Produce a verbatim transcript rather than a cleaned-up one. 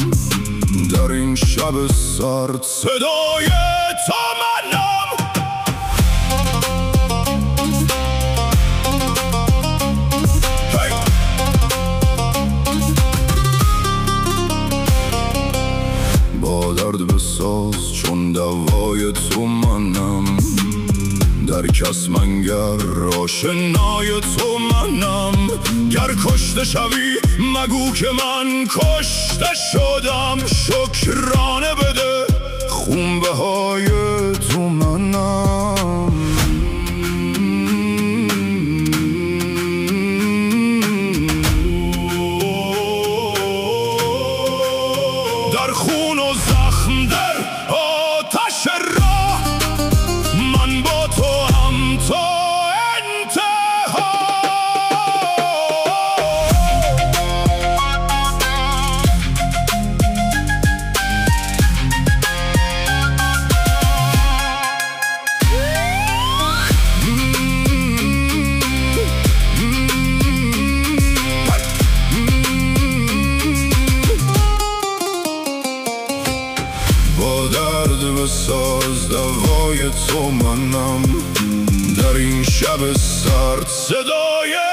در این شب سرد صدای تو منم. hey! با درد بساز چون دوای تو منم، در کس منگر آشنای تو منم. گر کشته شوی مگو که من کشته شدم، شکرانه بده خون بهای تو منم. در خون و زخم در آتش راه من با تو هم تا انتها. با درد بساز دوای تو منم، در این شب سرد صدای